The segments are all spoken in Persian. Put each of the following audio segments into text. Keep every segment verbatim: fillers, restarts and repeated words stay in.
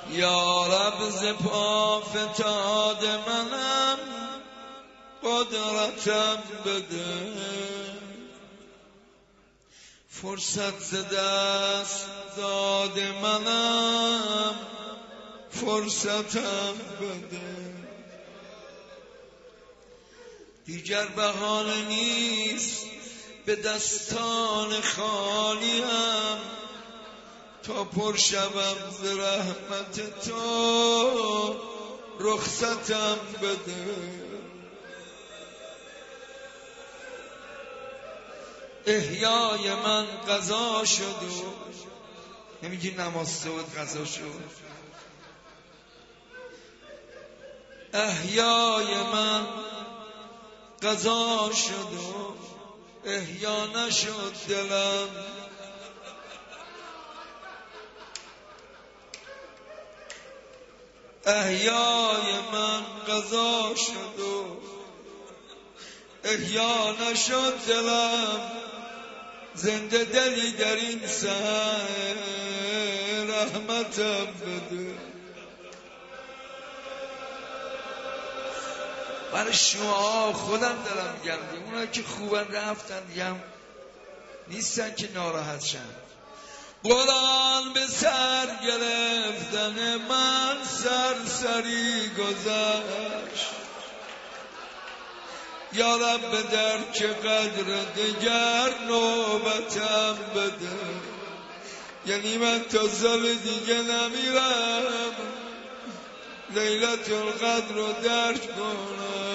یا رب ز پا فتاد منم قدرتم بده، فرصت ز دست داد منم فرصتم بده. دیگر بهانه نیست به دستان خالیم، تا پر شوم ز رحمت تو رخصتم بده. احیای من قضا شد و نمیگی نماز صبح قضا شد. احیای من قضا شد و احیا نشد دلم. احیای من قضا شد و احیا نشد دلم. زنده دلی در این سر رحمتم بده. برای شما خودم دارم میگم، اونا که خوبن رفتن دیگه نیستن که ناراحت شن. قرآن به سر گرفتن من سرسری گذشت، یا رب در که قدر دگر نوبتم بده. یعنی من تا سال دیگه نمیرم لیلت القدر رو درک کنم.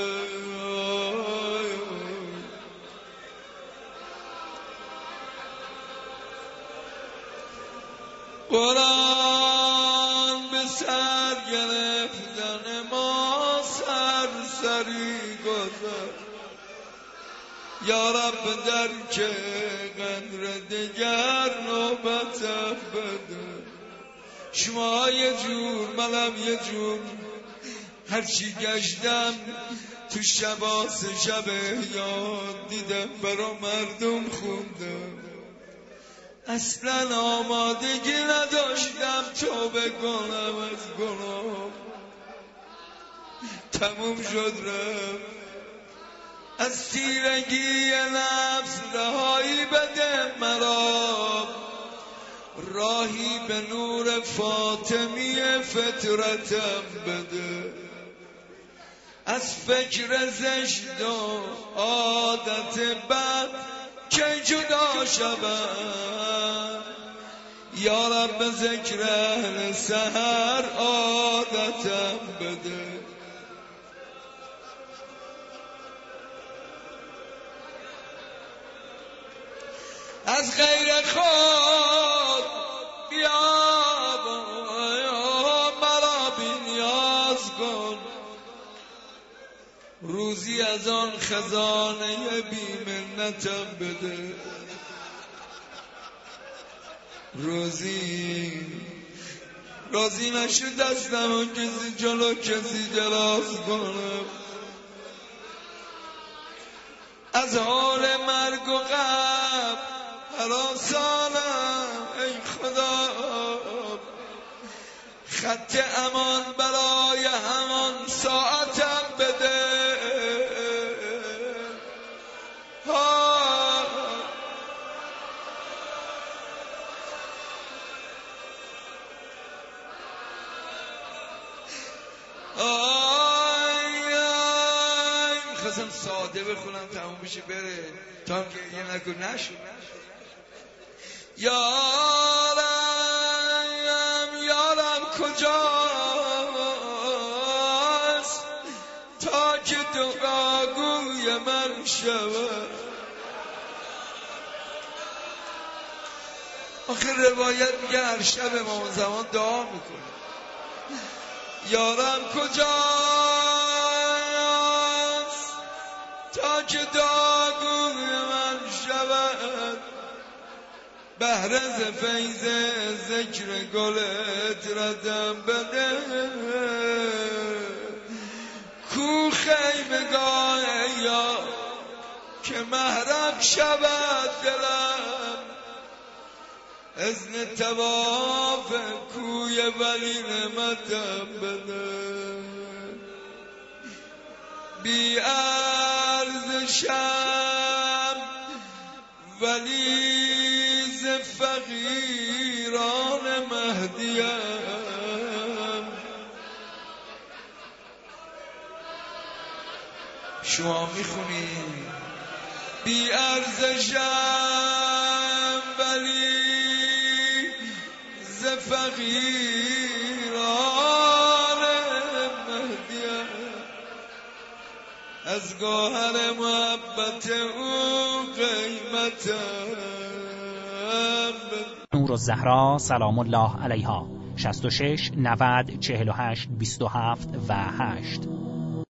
قرآن به سر گرفتن ما سرسری گذشت، یا رب در که قدر دگر نوبتم بده. شما یه جور منم یه جور، هرچی گشتم تو شباس شب یاد دیدم برا مردم خوندم. اصلا آمادگی نداشتم توبه کنم از گناه، تموم شد رفت. از تیرگی نفس رهایی بده مرا، راهی به نور فاطمی فطرتم بده. از فکر زشت و عادت بد که جدا شوم، یا رب ذکر اهل سحر عادتم بده. از غیر خود بیا مرا بی نیاز کن، روزی از آن خزانه بی منتم بده. روزی راضی نشد دستم و کسی جلو کسی دراز کنم. از حال مرگ و غم هراسانم ای خدا، خط امان برای همان ساعتم بده. خواستم ساده بخونم تموم بشه بره تا هم گریه نکن. نشد. یارم یارم کجاست تا که دعاگوی من شود. آخه روایت میگه هر شب امام زمان دعا میکنه. یارم کجاست تا که دعاگوی من شود. بهره ز فیض ذکر گلت ردم بده. کو خیمگاه یا که محرم شود دلم. اذن تواف کوی ولی نعمتم بده، بی ارزشم ولی ز فقیران مهدیم. شما میخونی بی ارزشم ولی ز فقیران مهدیم، از گوهر محبت او قیمتم. نورالزهرا سلام الله علیها شصت و شش نود چهل و هشت بیست و هفت و هشت